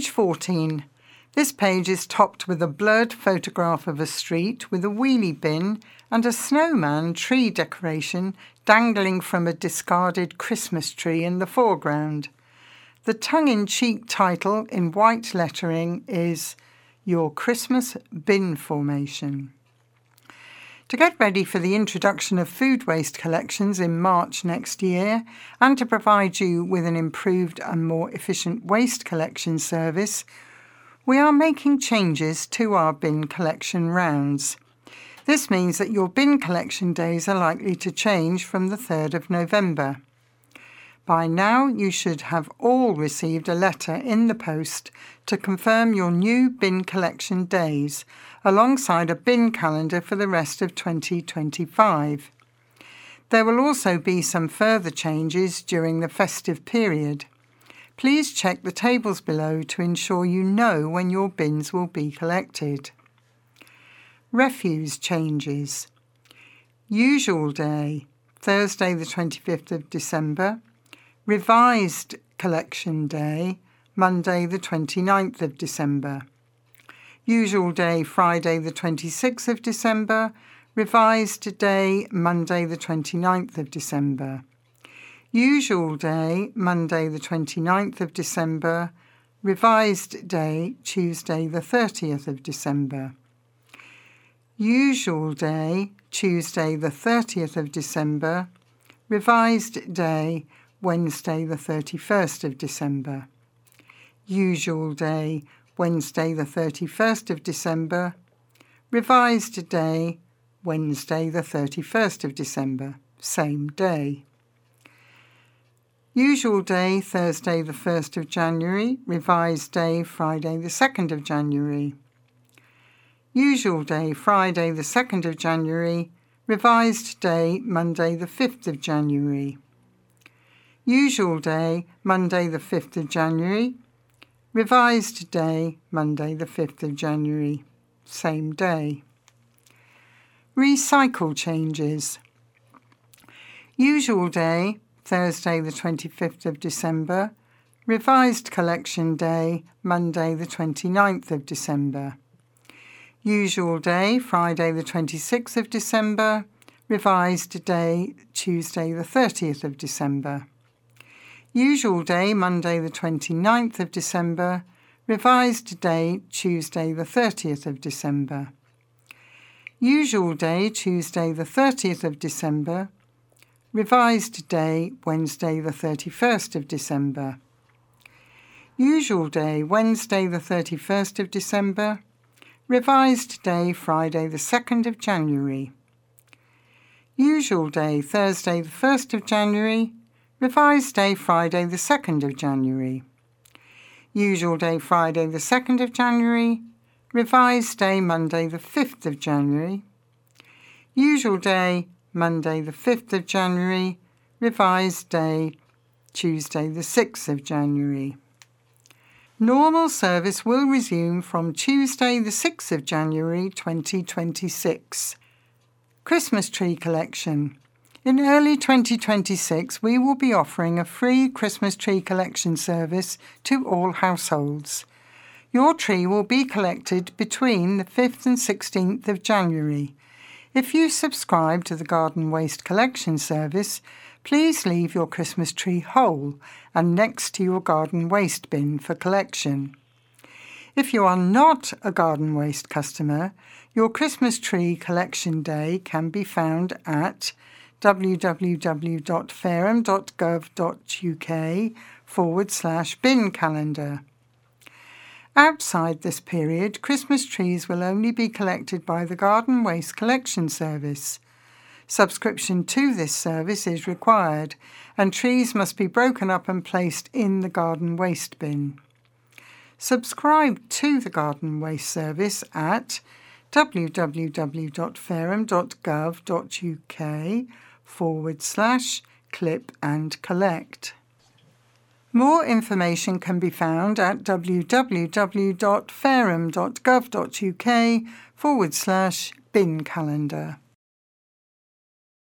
Page 14. This page is topped with a blurred photograph of a street with a wheelie bin and a snowman tree decoration dangling from a discarded Christmas tree in the foreground. The tongue-in-cheek title in white lettering is Your Christmas Bin Formation. To get ready for the introduction of food waste collections in March next year and to provide you with an improved and more efficient waste collection service, we are making changes to our bin collection rounds. This means that your bin collection days are likely to change from the 3rd of November. By now, you should have all received a letter in the post to confirm your new bin collection days, alongside a bin calendar for the rest of 2025. There will also be some further changes during the festive period. Please check the tables below to ensure you know when your bins will be collected. Refuse changes. Usual day, Thursday the 25th of December. Revised collection day, Monday the 29th of December. Usual day, Friday the 26th of December. Revised day, Monday the 29th of December. Usual day, Monday the 29th of December. Revised day, Tuesday the 30th of December. Usual day, Tuesday the 30th of December. Revised day, Wednesday the 31st of December. Usual day, Wednesday the 31st of December. Revised day, Wednesday the 31st of December, same day. Usual day, Thursday the 1st of January. Revised day, Friday the 2nd of January. Usual day, Friday the 2nd of January. Revised day, Monday the 5th of January. Usual day, Monday the 5th of January. Revised day, Monday the 5th of January, same day. Recycle changes. Usual day, Thursday the 25th of December. Revised collection day, Monday the 29th of December. Usual day, Friday the 26th of December. Revised day, Tuesday the 30th of December. Usual day, Monday the 29th of December. Revised day, Tuesday the 30th of December. Usual day, Tuesday the 30th of December. Revised day, Wednesday the 31st of December. Usual day, Wednesday the 31st of December. Revised day, Friday the 2nd of January. Usual day, Thursday the 1st of January. Revised day, Friday the 2nd of January. Usual day, Friday the 2nd of January. Revised day, Monday the 5th of January. Usual day, Monday the 5th of January. Revised day, Tuesday the 6th of January. Normal service will resume from Tuesday the 6th of January 2026. Christmas tree collection. In early 2026, we will be offering a free Christmas tree collection service to all households. Your tree will be collected between the 5th and 16th of January. If you subscribe to the Garden Waste Collection Service, please leave your Christmas tree whole and next to your garden waste bin for collection. If you are not a garden waste customer, your Christmas tree collection day can be found at www.fareham.gov.uk/bin calendar. Outside this period, Christmas trees will only be collected by the Garden Waste Collection Service. Subscription to this service is required, and trees must be broken up and placed in the garden waste bin. Subscribe to the Garden Waste Service at www.fareham.gov.uk/clip and collect. More information can be found at www.fareham.gov.uk/bin calendar.